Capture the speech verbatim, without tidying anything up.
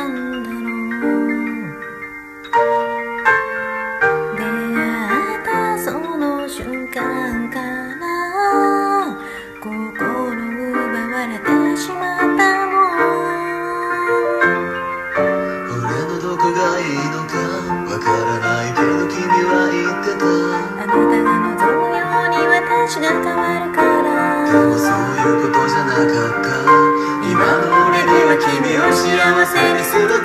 なんだろう。出会ったその瞬間から心奪われてしまったの。 俺のどこがいいのかわからないけど君は言ってた。 あなたが望むように私が変わるから。 でもそういうことじゃなかった。今の俺には君を幸せにする